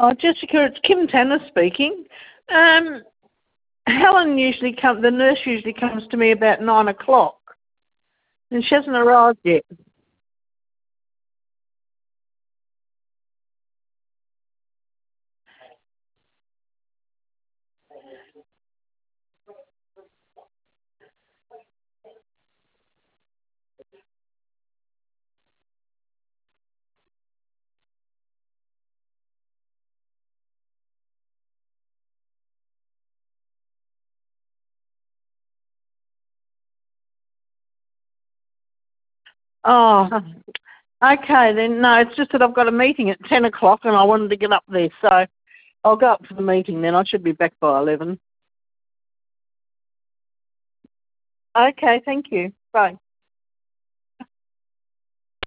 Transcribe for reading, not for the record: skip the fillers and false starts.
Oh, Jessica, it's Kim Tanner speaking. Helen the nurse usually comes to me about 9 o'clock, and she hasn't arrived yet. Oh, okay then. No, it's just that I've got a meeting at 10 o'clock and I wanted to get up there, so I'll go up for the meeting then. I should be back by 11. Okay, thank you. Bye.